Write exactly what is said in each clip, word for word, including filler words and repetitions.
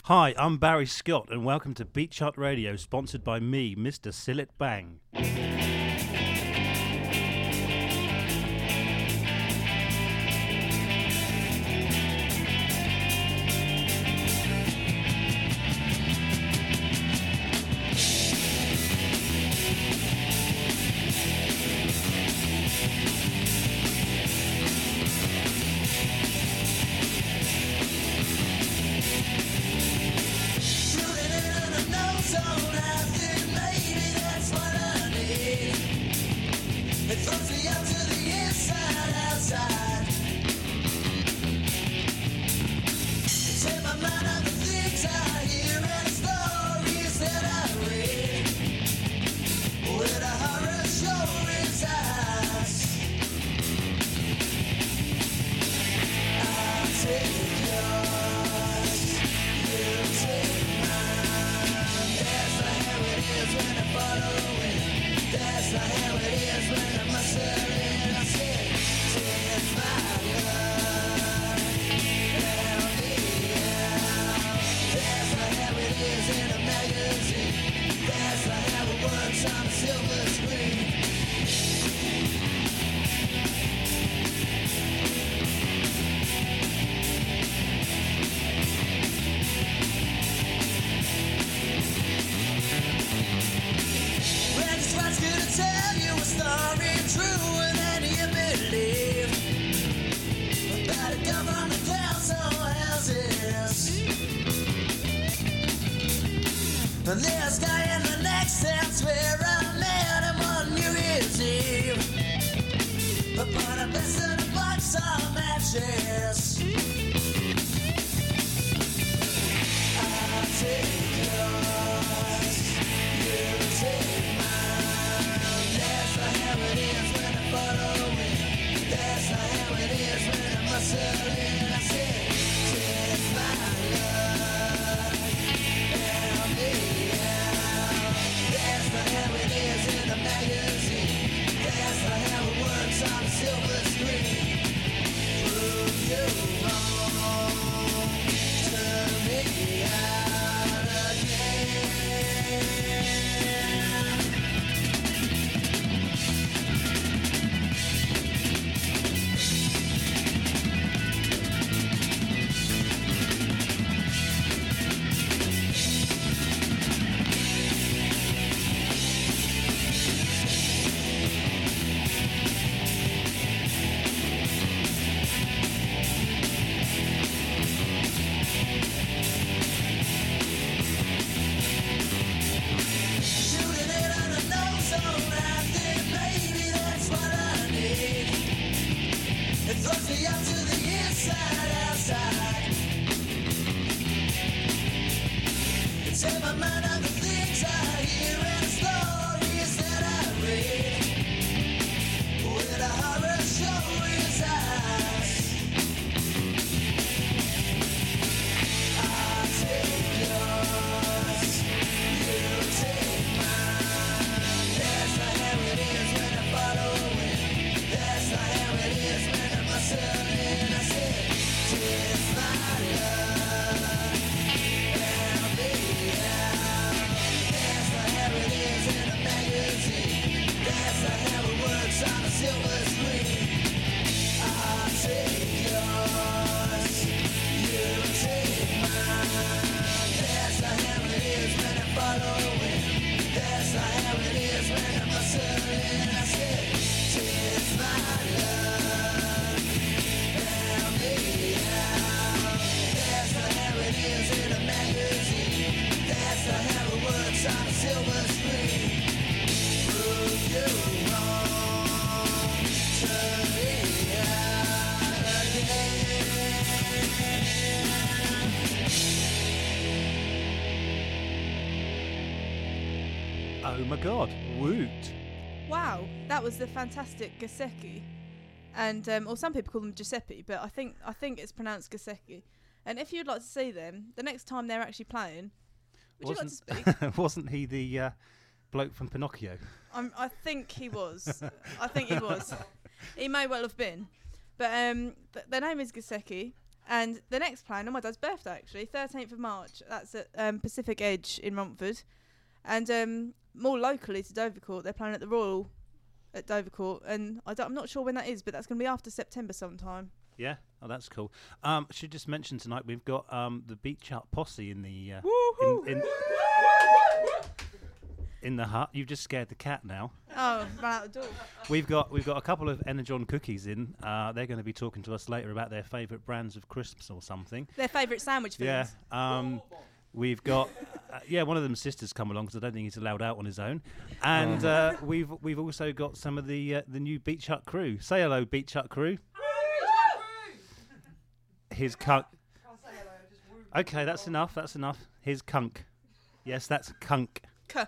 Hi, I'm Barry Scott, and welcome to Beat Chart Radio, sponsored by me, Mister Sillet Bang. Oh my god, woot. Wow, that was the fantastic Gasecki. And um, or some people call them Giuseppe, but I think I think it's pronounced Gasecki. And if you'd like to see them, the next time they're actually playing, would wasn't, you like to speak? Wasn't he the uh, bloke from Pinocchio? Um, I think he was. I think he was. He may well have been. But um, th- their name is Gasecki, And the next plan on my dad's birthday, actually, thirteenth of March. That's at um, Pacific Edge in Romford. And um, more locally to Dovercourt, they're playing at the Royal at Dovercourt. And I don't, I'm not sure when that is, but that's going to be after September sometime. Yeah, oh, that's cool. Um, I should just mention tonight we've got um, the Beach Hut posse in the uh, in, in, in the hut. You've just scared the cat now. Oh, ran out the door. We've got we've got a couple of Energon cookies in. Uh, they're going to be talking to us later about their favourite brands of crisps or something. Their favourite sandwich Yeah. fillings. Um, we've got uh, yeah, one of them sisters come along because I don't think he's allowed out on his own. And uh, we've we've also got some of the uh, the new Beach Hut crew. Say hello, Beach Hut crew. His cunk. Okay, that's enough. That's enough. His cunk. Yes, that's cunk. K.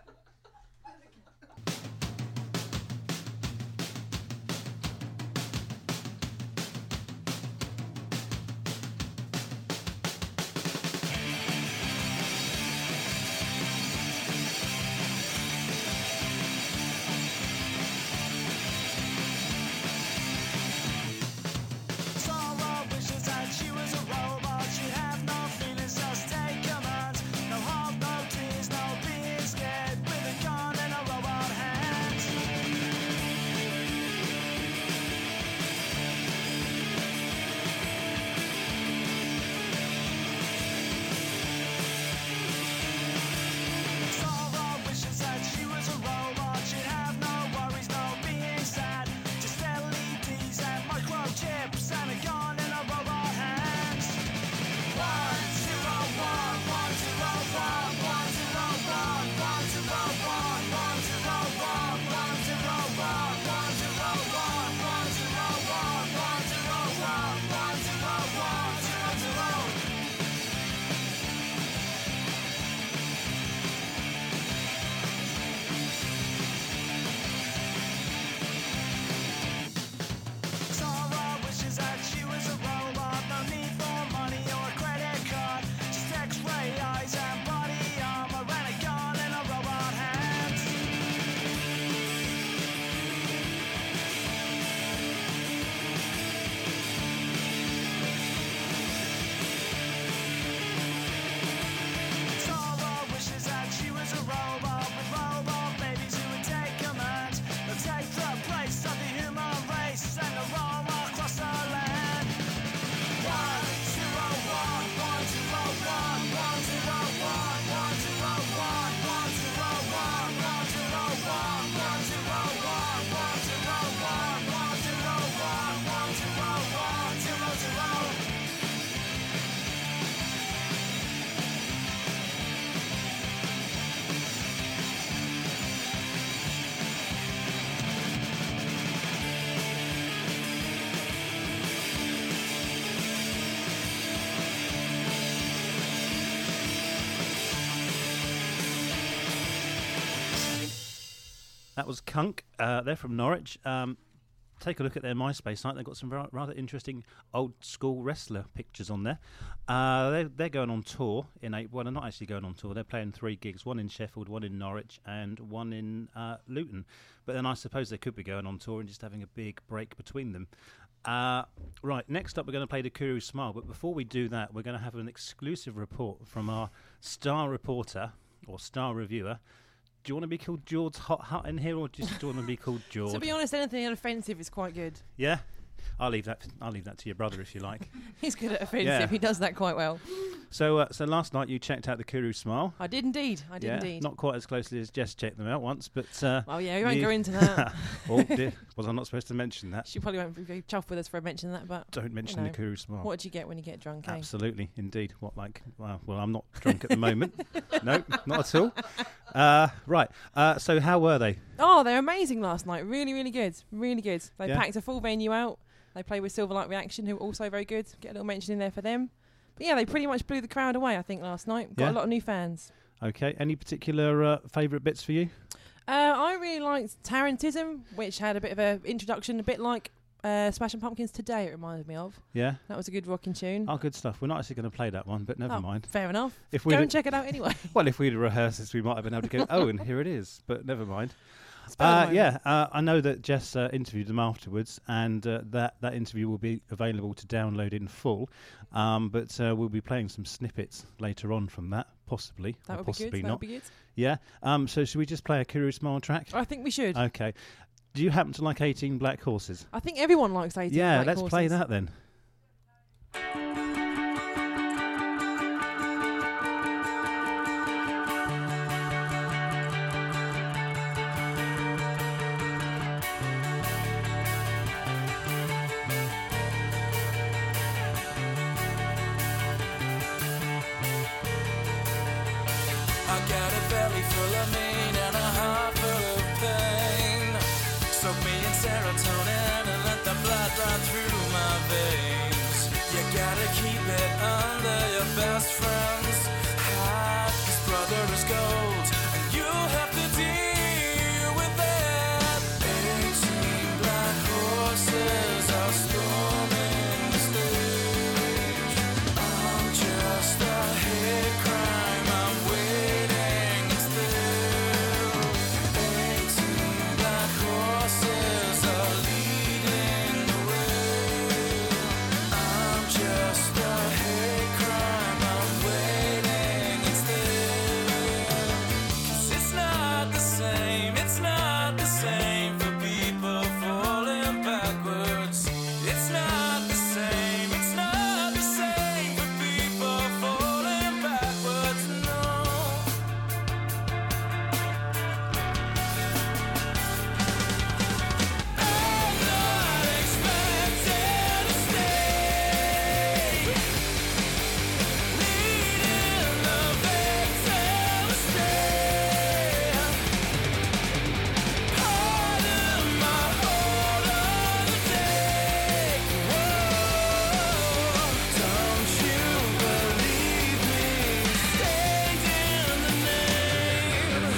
That was Cunk. Uh, they're from Norwich. Um, take a look at their MySpace site. They've got some ra- rather interesting old school wrestler pictures on there. Uh, they're, they're going on tour in April. Well, they're not actually going on tour. They're playing three gigs, one in Sheffield, one in Norwich, and one in uh, Luton. But then I suppose they could be going on tour and just having a big break between them. Uh, right, next up we're going to play the Kuru Smile. But before we do that, we're going to have an exclusive report from our star reporter or star reviewer. Do you want to be called George Hot Hut in here, or just do you want to be called George? To be honest, anything unoffensive is quite good. Yeah, I'll leave that. I'll leave that to your brother if you like. He's good at offensive. Yeah. He does that quite well. So, uh, so last night you checked out the Kuru Smile. I did indeed. I did yeah, indeed. Not quite as closely as Jess checked them out once, but. Uh, oh yeah, we won't you go into that. oh, dear. Was I not supposed to mention that? She probably won't be chuffed with us for mentioning that, but don't mention you know, the Kuru Smile. What do you get when you get drunk? Eh? Absolutely, indeed. What like? Well, well, I'm not drunk at the moment. No, not at all. Uh, right. Uh, so how were they? Oh, they're amazing last night. Really, really good. Really good. They Yeah. packed a full venue out. They played with Silverlight Reaction, who were also very good. Get a little mention in there for them. But yeah, they pretty much blew the crowd away, I think, last night. Got Yeah. a lot of new fans. Okay. Any particular uh, favourite bits for you? Uh, I really liked Tarantism, which had a bit of an introduction, a bit like uh, Smashing Pumpkins Today, it reminded me of. Yeah. That was a good rocking tune. Oh, good stuff. We're not actually going to play that one, but never Oh, mind. Fair enough. If Go we and check it out anyway. well, if we'd rehearsed this, we might have been able to go. Oh, and here it is. But never mind. Spell Uh, them yeah, uh, I know that Jess uh, interviewed them afterwards, and uh, that that interview will be available to download in full. Um, but uh, we'll be playing some snippets later on from that, possibly. That or would be possibly good. That not. would be good. Yeah. Um, so should we just play a Kuru Smile track? I think we should. Okay. Do you happen to like eighteen Black Horses? I think everyone likes eighteen Yeah, Black let's Horses. play that then. I got a belly full of mean and a heart full of pain. Soak me in serotonin and let the blood run through my veins. You gotta keep it under your best friend's hat. His brother is gold and you have to deal with that. Eighteen black horses are storming the stage. I'm just a hate crime. I'm waiting still. Eighteen black horses are leading the way. I'm just a hate crime. I'm waiting still. 'Cause it's not the same. It's not the same for people falling backwards. It's not the same. It's not the same for people falling backwards. No. I'm not expecting to stay. Leading the victim astray. Pardon my hold on the day. Whoa, don't you believe me? Stayed in the name.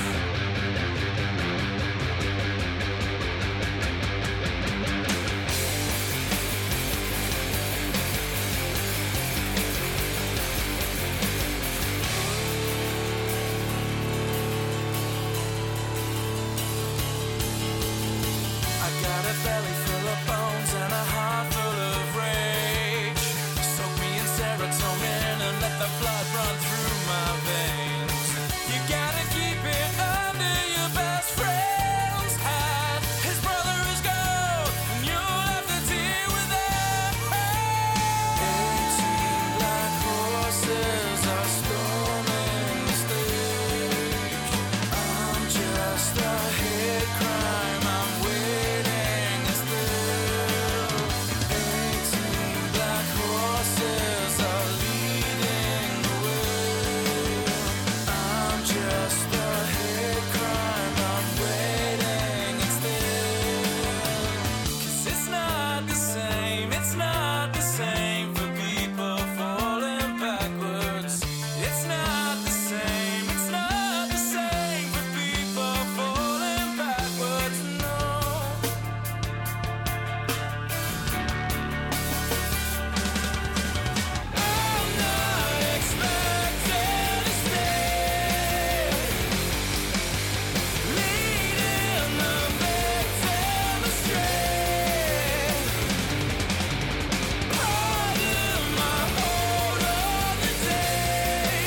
I got a belly full of bones and a heart full of rage. Soak me in serotonin and let the blood run through my veins. You gotta keep it under your best friend's hat. His brother is gold and you'll have to deal with that. Eighteen black horses are storming the stage. I'm just a hate crime. I'm waiting still. Eighteen black horses are leading the way. I'm just a hate crime. I'm waiting still. 'Cause it's not the same. It's not the same for people falling backwards. It's not the same. It's not the same for people falling backwards. No. I'm not expecting to stay. Leading the victim astray. Pardon my hold on the day.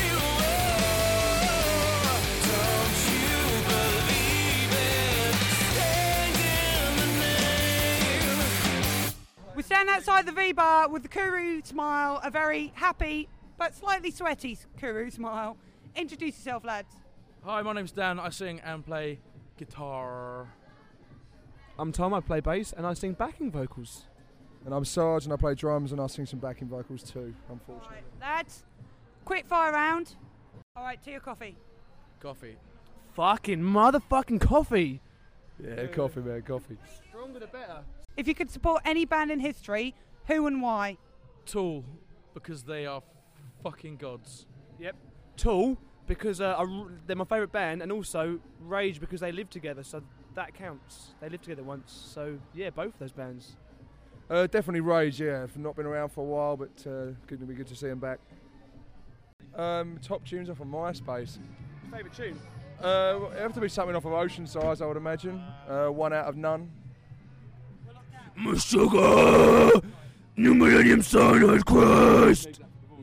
Whoa, don't you believe it? Stayed in the name. We stand outside the V-Bar with the Kuru smile, a very happy but slightly sweaty Kuru smile. Introduce yourself, lads. Hi, my name's Dan. I sing and play guitar. I'm Tom, I play bass and I sing backing vocals. And I'm Sarge and I play drums and I sing some backing vocals too, unfortunately. Right, lads, quick fire round. All right, tea or coffee? Coffee. Fucking motherfucking coffee! Yeah, coffee man, coffee. Stronger the better. If you could support any band in history, who and why? Tool, because they are fucking gods. Yep. Tool, because uh, I r- they're my favourite band, and also Rage because they live together, so that counts. They lived together once, so yeah, both of those bands. Uh, definitely Rage, yeah. I've not been around for a while, but uh, going to be good to see them back. Um, top tunes are from MySpace. Favourite tune? Uh, it'd have to be something off of Ocean Size, I would imagine. Uh, one out of none. Sugar! New Millennium Cyanide Quest!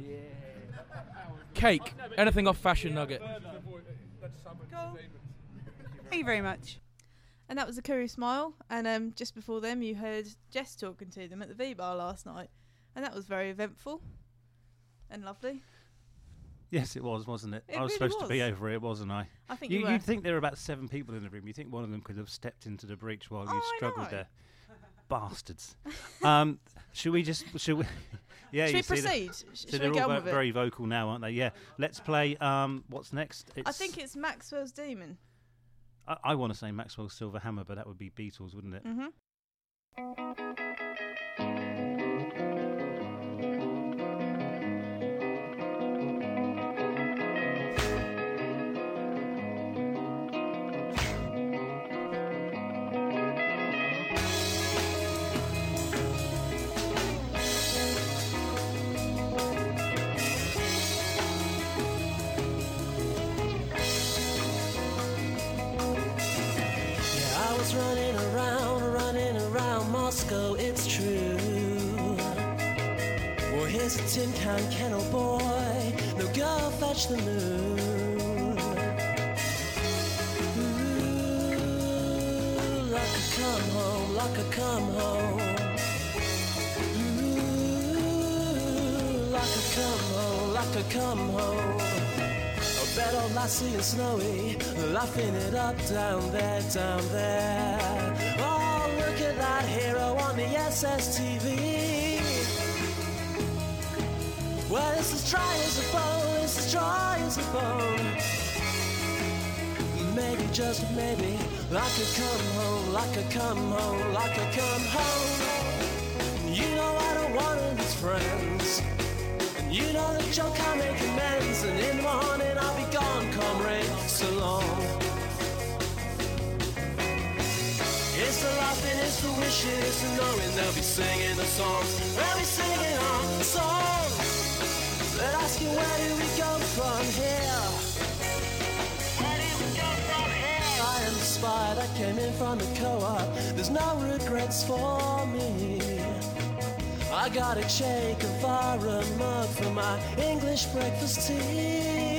Cake. Anything off Fashion Nugget. Cool. Thank you very much. And that was the Kuru Smile. And um, just before them, you heard Jess talking to them at the V-Bar last night. And that was very eventful and lovely. Yes, it was, wasn't it? It I was really supposed was. to be over it, wasn't I? I think you, you were. You'd think there were about seven people in the room. You think one of them could have stepped into the breach while Oh, you I struggled know. there. Bastards. um, should we just... Should we... yeah, Should you we see that- proceed? Sh- So Should they're we get all on vo- with it? very vocal now, aren't they? Yeah. Let's play... Um, what's next? It's, I think it's Maxwell's Demon. I, I want to say Maxwell's Silver Hammer, but that would be Beatles, wouldn't it? Mm-hmm. Yeah, I was running around, running around Moscow, it's true. Well, here's a tin can kennel boy, no go fetch the moon. Ooh, like a come home, like a come home. Ooh, like a come home, like a come home. A bad old lassie and snowy, laughing it up down there, down there. Oh, look at that hero on the S S T V. Well, it's as dry as a bone, it's as dry as a bone. Maybe, just maybe, like a come home, like a come home, like a come home. You know I don't want to lose friends. You know that Joe can't make amends, and in the morning I'll be gone, comrade, so long. It's the laughing, it's the wishing, it's the knowing they'll be singing the songs. They'll be singing on the songs. They're asking where do we go from here? Where do we go from here? I am the spy that came in from the co-op. There's no regrets for me. I got a Che Guevara mug for my English breakfast tea.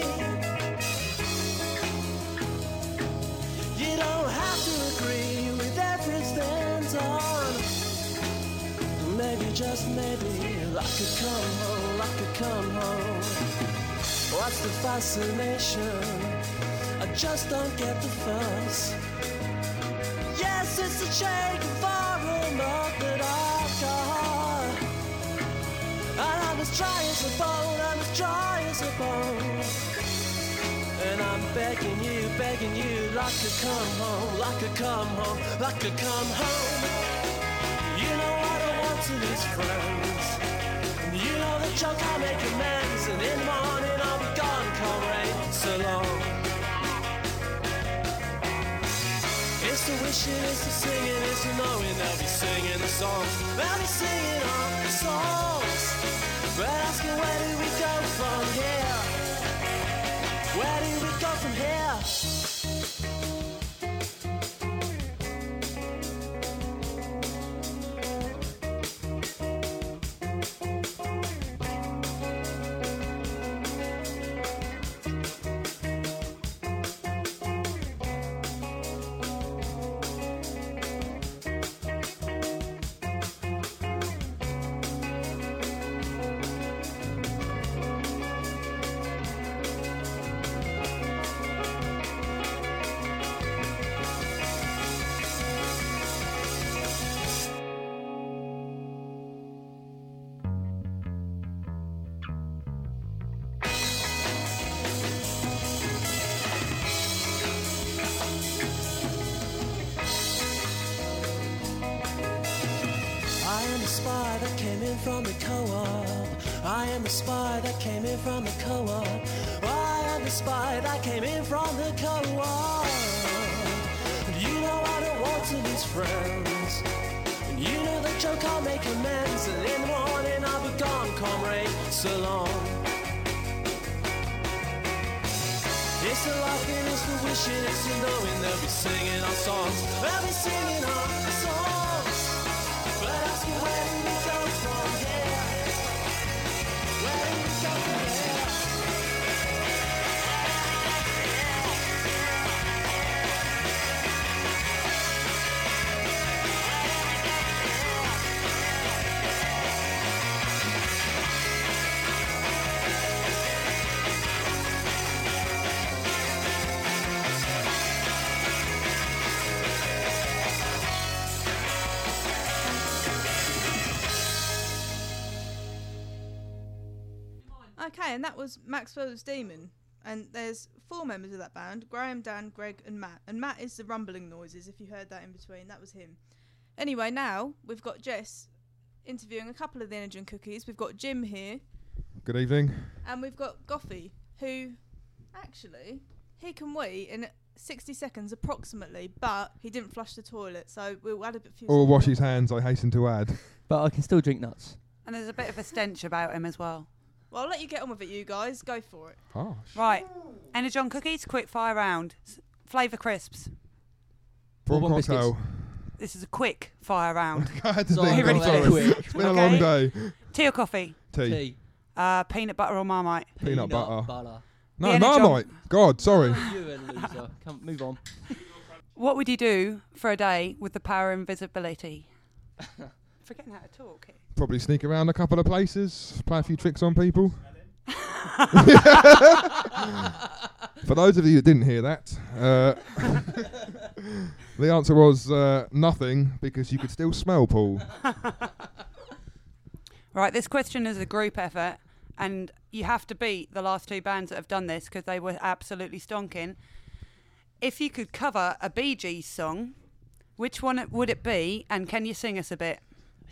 You don't have to agree with everything done. Maybe, just maybe, like a come home, like a come home. What's the fascination? I just don't get the fuss. Yes, it's the Che Guevara mug that I've got. And I'm as dry as a bone, I'm as dry as a bone. And I'm begging you, begging you, like to come home, like to come home, like to come home. You know I don't want to lose friends. And you know that Joe can't make amends. And in the morning I'll be gone, comrade, so long. It's the wishing, it's the singing, it's the knowing they'll be singing the songs. They'll be singing all the songs. But asking where do we go from here? Where do we go from here? I am the spy that came in from the co-op. I am the spy that came in from the co-op. I am the spy that came in from the co-op. And you know I don't want to lose friends. And you know that Joe can't make amends. And in the morning I'll be gone, comrade, so long. It's the liking, it's the wishing, it's the knowing. They'll be singing our songs, they'll be singing our songs. But ask you where did we come from, yeah. Where did we come from, yeah. Okay, and that was Maxwell's Demon. And there's four members of that band: Graham, Dan, Greg, and Matt. And Matt is the rumbling noises, if you heard that in between. That was him. Anyway, now we've got Jess interviewing a couple of the Energy and Cookies. We've got Jim here. Good evening. And we've got Goffy, who actually, he can wee in sixty seconds approximately, but he didn't flush the toilet, so we'll add a bit few Or seconds wash on. his hands, I hasten to add. But I can still drink nuts. And there's a bit of a stench about him as well. Well, I'll let you get on with it, you guys. Go for it. Harsh. Right. Energon cookies, quick fire round. S- flavour crisps. Prawn Bourbon cocktail. biscuits. This is a quick fire round. I had to Sorry, think. really I'm sorry. quick. It's been a Okay. long day. Tea or coffee? Tea. Tea. Uh, peanut butter or Marmite? Peanut butter. butter. No, The Energon- Marmite. God, sorry. You a loser. Come, move on. What would you do for a day with the power of invisibility? Forgetting how to talk here. Probably sneak around a couple of places, play a few tricks on people. For those of you that didn't hear that, uh, the answer was uh, nothing, because you could still smell Paul. Right, this question is a group effort, and you have to beat the last two bands that have done this because they were absolutely stonking. If you could cover a Bee Gees song, which one it- would it be, and can you sing us a bit?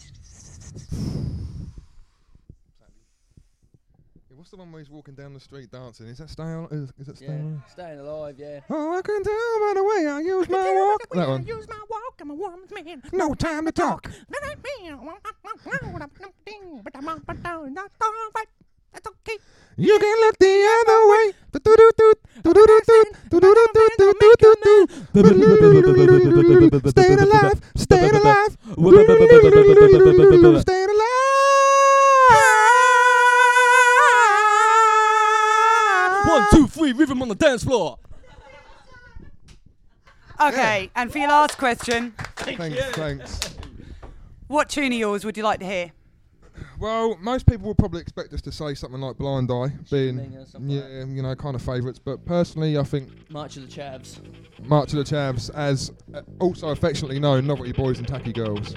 What's the one where he's walking down the street dancing? Is that staying? Is, is that Yeah. staying? Alive? Staying alive, yeah. Oh, I can tell by the way I use my walk. That one. Use my walk, I'm a woman's man. No time to talk. That's okay. You can look the other way. Staying alive, staying alive, staying alive. One, two, three, rhythm on the dance floor. Okay, and for your last question, Thanks, thanks. what tune of yours would you like to hear? Well, most people will probably expect us to say something like Blind Eye, being, or something like yeah, you know, kind of favourites. But personally, I think March of the Chavs. March of the Chavs, as uh, also affectionately known, Novelty Boys and Tacky Girls.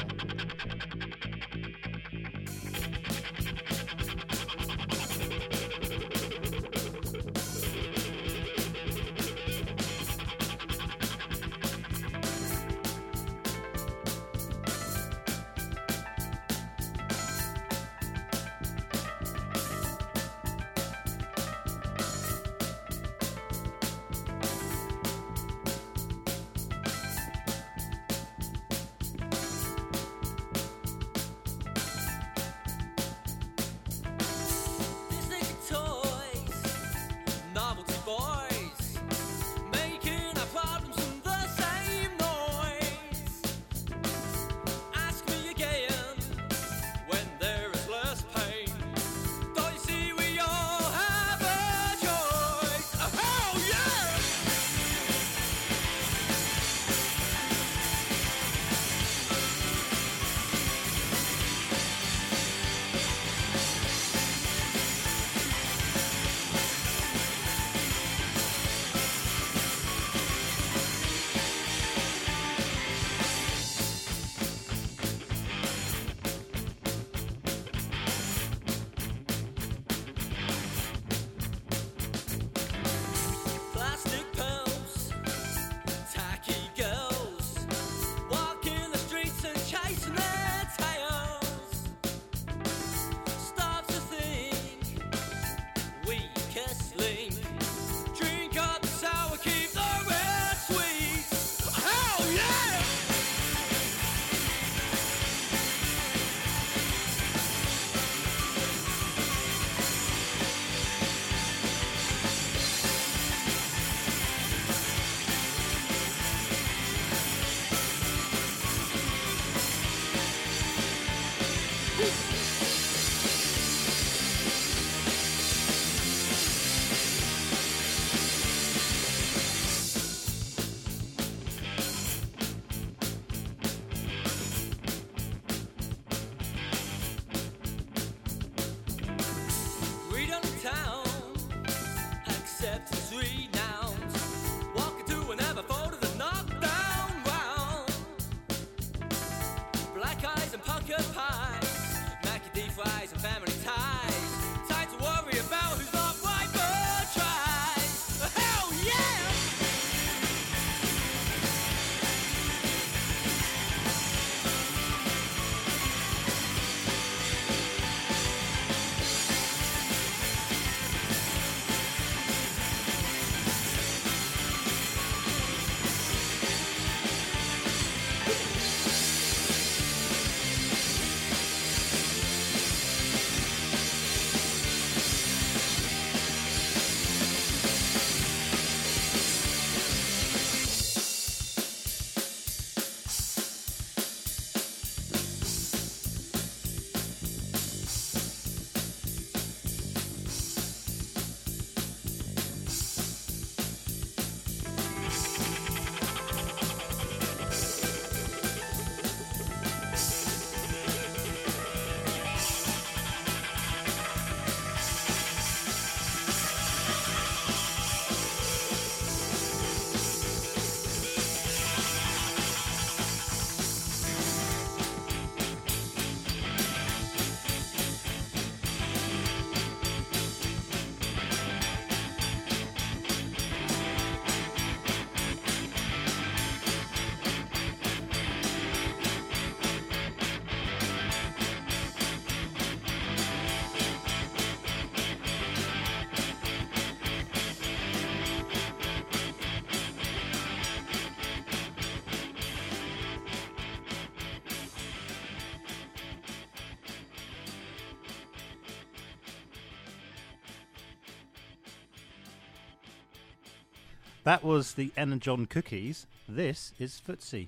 That was the Energon Cookies. This is Footsie.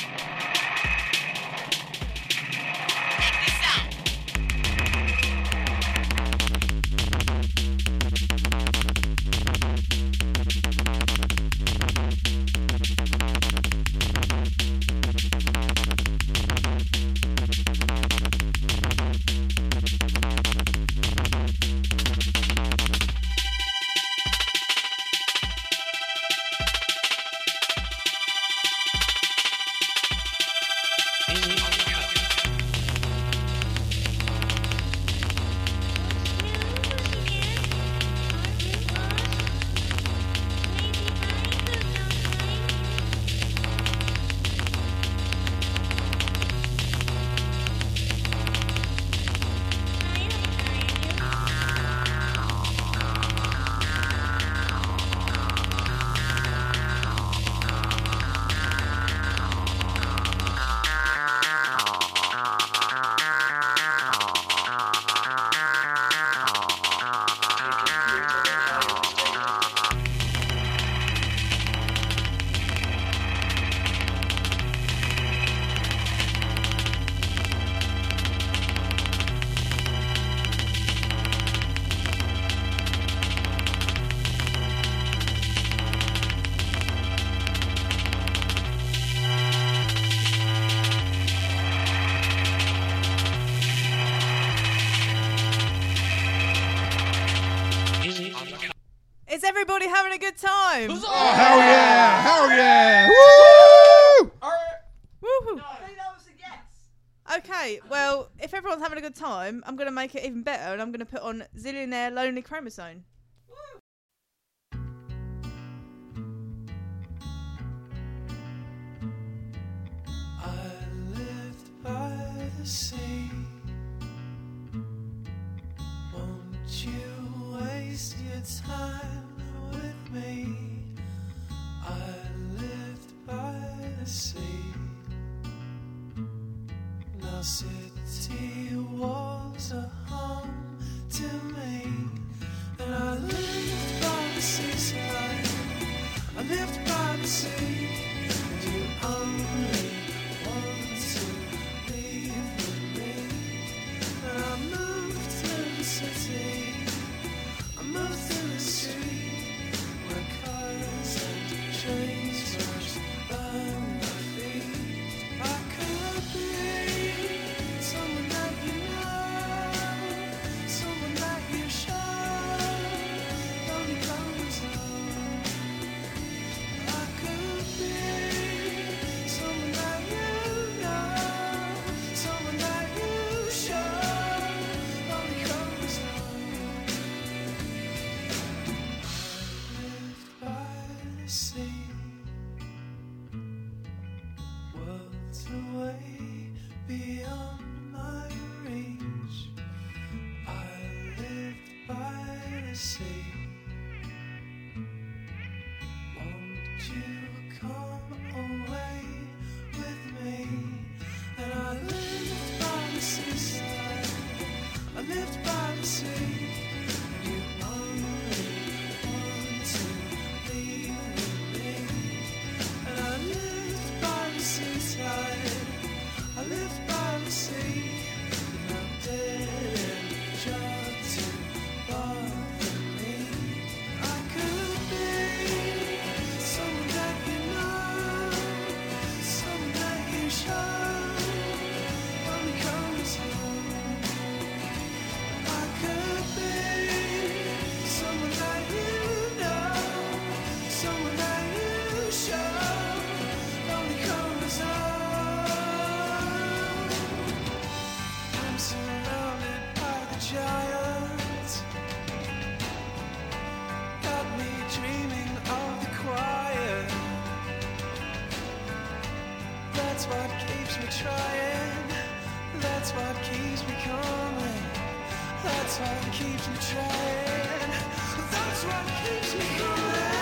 Is everybody having a good time? Oh, hell yeah! Hell yeah! Woo! Woohoo! Okay, well, if everyone's having a good time, I'm going to make it even better, and I'm going to put on Zillionaire Lonely Chromosome. I lived by the sea. Won't you waste your time with me? I lived by the sea. Now city walls are home to me, and I lived by the seaside. I lived by the sea, and you only want to leave with me. And I moved to the city, I moved to the street, where cars and trains rush by my feet. I could be someone that you know, someone that you show. Lonely chromosome. I could be someone that you know, someone that you show. Lonely chromosome. I lived by the sea, worlds away beyond my reach. I lived by the sea. Won't you come away with me? And I lived by the seaside, I lived by the sea. And you only want to leave with me. And I lived by the seaside, I lived by the sea. And I didn't try to bother me. I could be someone that you know, someone that you show. Lonely chromosome. I could be someone that you know, someone that you show. Lonely chromosome. I'm surrounded by the giants. Got me dreaming of the quiet. That's what keeps me trying. That's what keeps me coming. That's what keeps me trying. That's what keeps me going.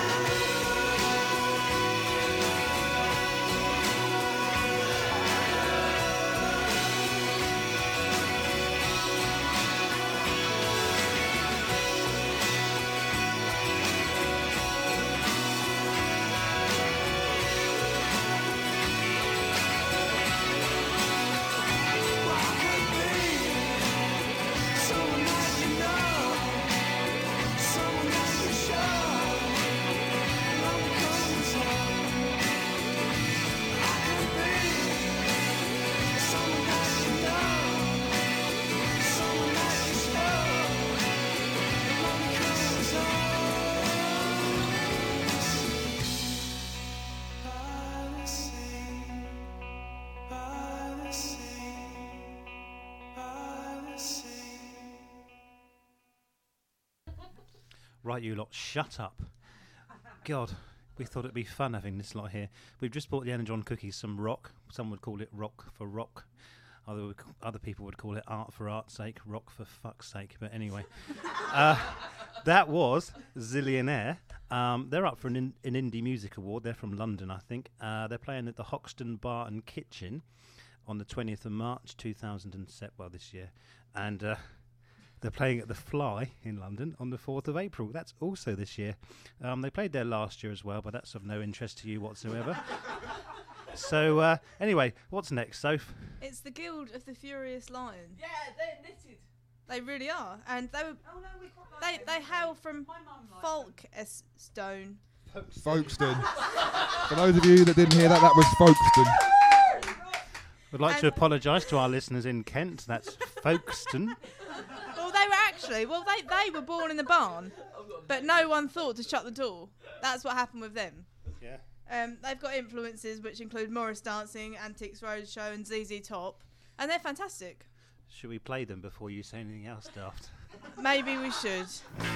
Right, you lot, shut up. God, we thought it'd be fun having this lot here. We've just bought the Energon cookies some rock. Some would call it rock for rock. Other, would, other people would call it art for art's sake, rock for fuck's sake. But anyway, uh, that was Zillionaire. Um, they're up for an, in, an Indie Music Award. They're from London, I think. Uh, they're playing at the Hoxton Bar and Kitchen on the twentieth of March two thousand seven, well, this year. And uh, they're playing at the Fly in London on the fourth of April. That's also this year. Um, they played there last year as well, but that's of no interest to you whatsoever. So, uh, anyway, what's next, Soph? It's the Guild of the Furious Lion. Yeah, they're knitted. They really are, and they were. Oh no, we quite They like they them. hail from My mum likes Folkestone. Folkestone. For those of you that didn't hear that, that was Folkestone. We'd like to And- apologise to our listeners in Kent. That's Folkestone. Well, they were actually. Well, they they were born in the barn, but no one thought to shut the door. That's what happened with them. Yeah. Um, they've got influences which include Morris Dancing, Antiques Roadshow, and Z Z Top, and they're fantastic. Should we play them before you say anything else, Daft? Maybe we should.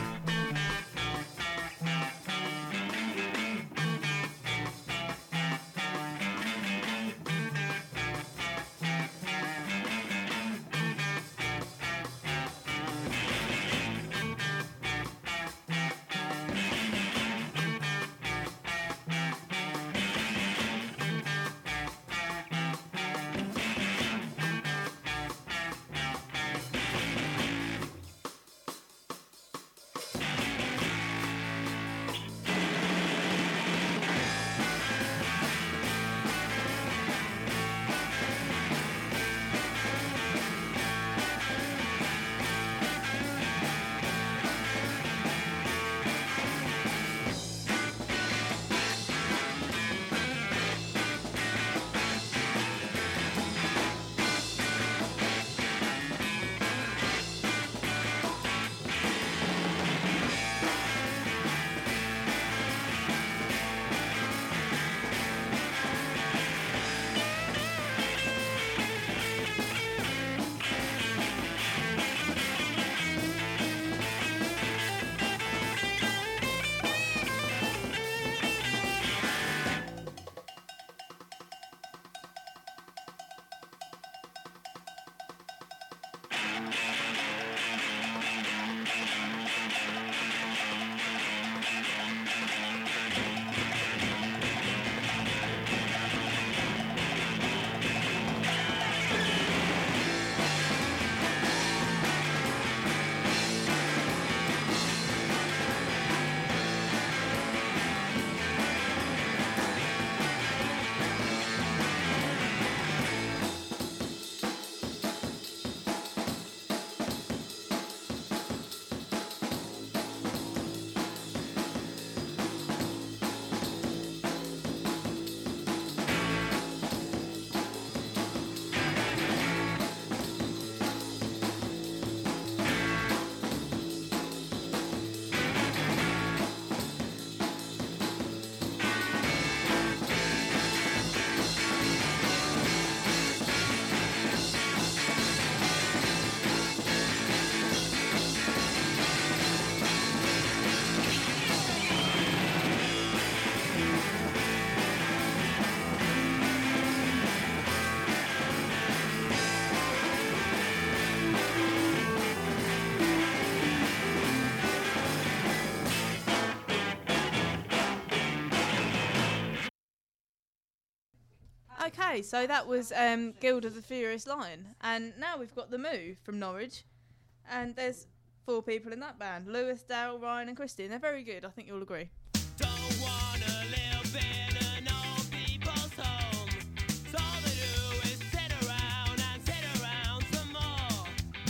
Okay, so that was um, Guild of the Furious Lion, and now we've got the Moo from Norwich, and there's four people in that band: Lewis, Daryl, Ryan, and Christy, and they're very good. I think you'll agree. Don't wanna live in an old people's home. So all they do is sit around and sit around some more,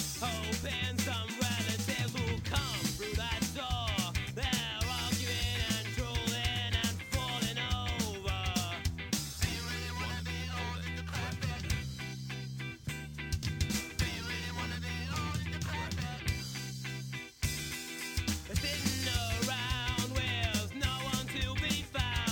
hoping some relatives will come through that door. They're arguing and drooling and falling over. Do you really wanna be old and decrepit? Do you really wanna be old and decrepit? Sitting around with no one to be found.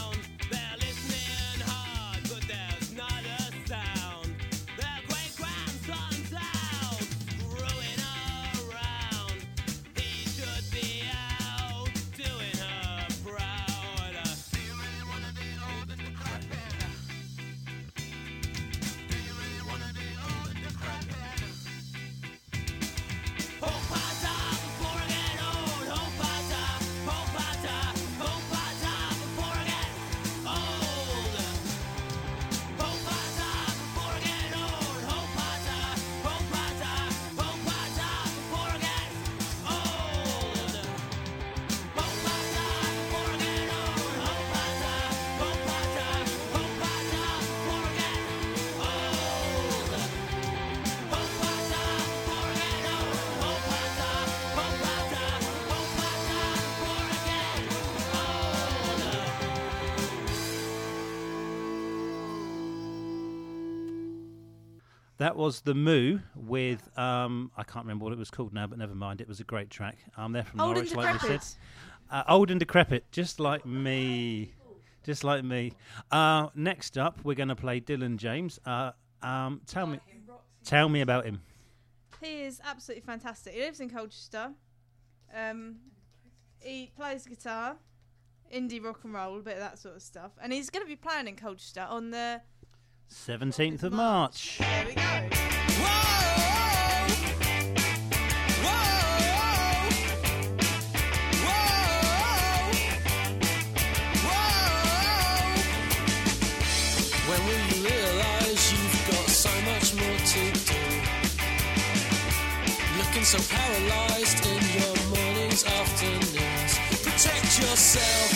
That was The Moo with, um, I can't remember what it was called now, but never mind. It was a great track. Um, they're from Old Norwich, and like we said. Decrepit. Uh, old and Decrepit, just like me. Just like me. Uh, next up, we're going to play Dylan James. Uh, um, tell me, tell me about him. He is absolutely fantastic. He lives in Colchester. Um, he plays guitar, indie rock and roll, a bit of that sort of stuff. And he's going to be playing in Colchester on the seventeenth of March. There we go. When will you realise you've got so much more to do? Looking so paralysed in your mornings, afternoons. Protect yourself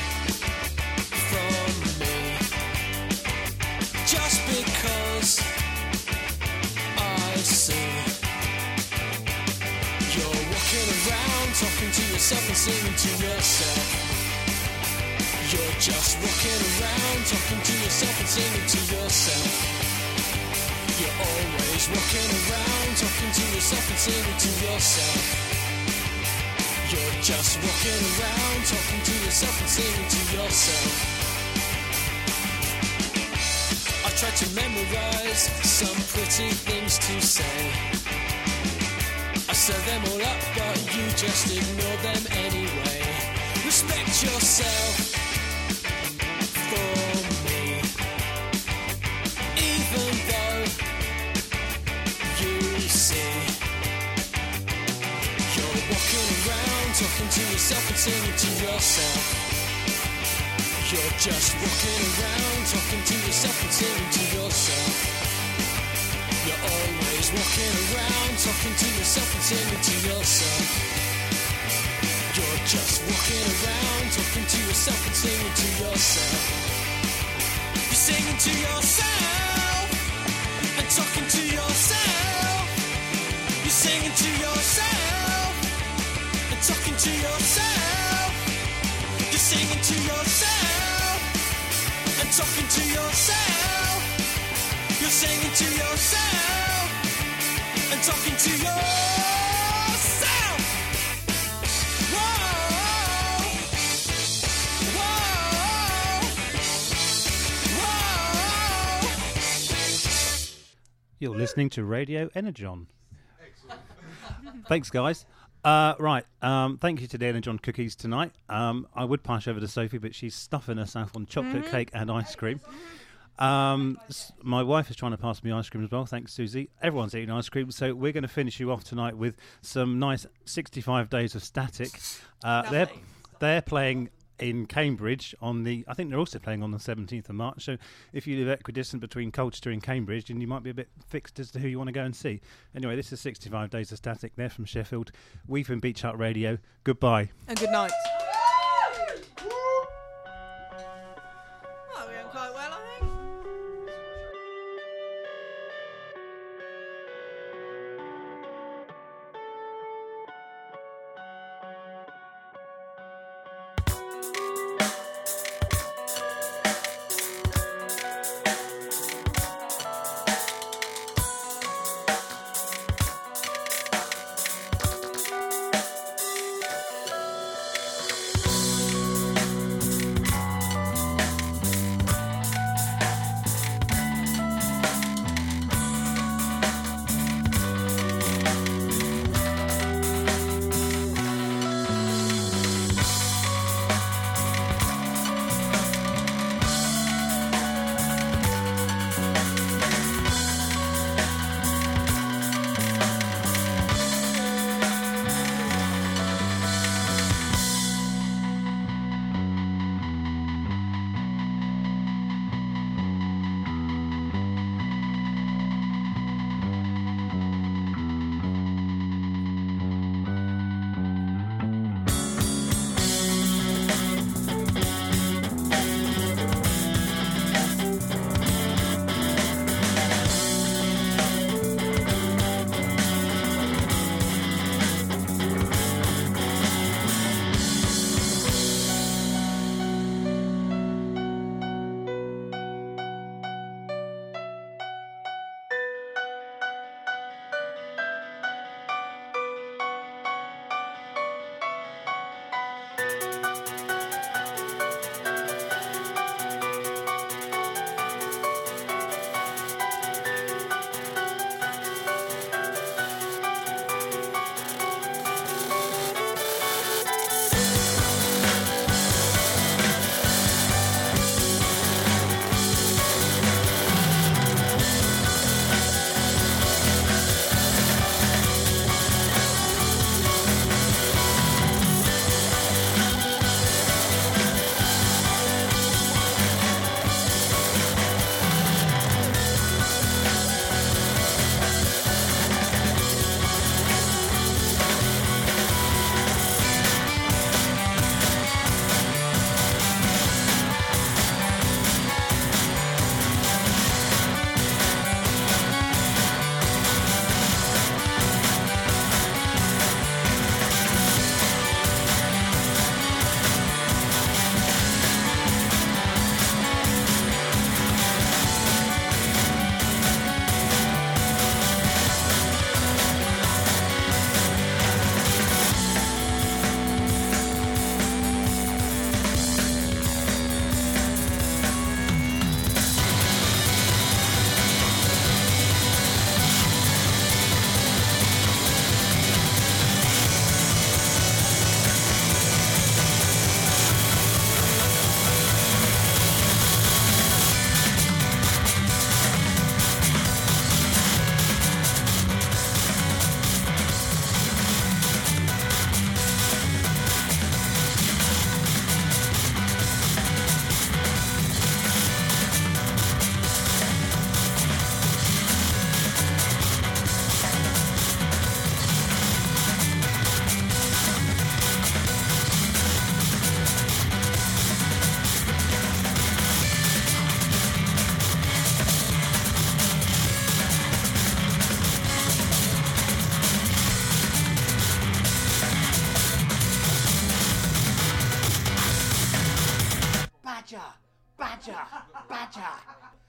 from me. Just because I see you're walking around, talking to yourself and singing to yourself. You're just walking around, talking to yourself and singing to yourself. You're always walking around, talking to yourself and singing to yourself. You're just walking around, talking to yourself and singing to yourself. I tried to memorize some pretty things to say. I said them all up, but you just ignore them anyway. Respect yourself. For me, even though you see you're walking around, talking to yourself and singing to yourself. You're just walking around, talking to yourself and singing to yourself. You're always walking around, talking to yourself and singing to yourself. You're just walking around, talking to yourself and singing to yourself. You're singing to yourself and talking to yourself. You're singing to yourself and talking to yourself. You're singing to yourself and talking to yourself. You're singing to yourself and talking to yourself. You're listening to Radio Energon. Thanks, guys. Uh, right, um, thank you to the Energon cookies tonight. Um, I would pass over to Sophie, but she's stuffing herself on chocolate Mhm. cake and ice cream. Um, s- my wife is trying to pass me ice cream as well. Thanks, Susie. Everyone's eating ice cream, so we're going to finish you off tonight with some nice sixty-five Days of Static. Uh, they're they're playing in Cambridge on the. I think they're also playing on the seventeenth of March. So if you live equidistant between Colchester and Cambridge, then you might be a bit fixed as to who you want to go and see. Anyway, this is sixty-five Days of Static. They're from Sheffield. We've been Beach Hut Radio. Goodbye. And good night. Oh, we went quite well, I think. Badger, badger,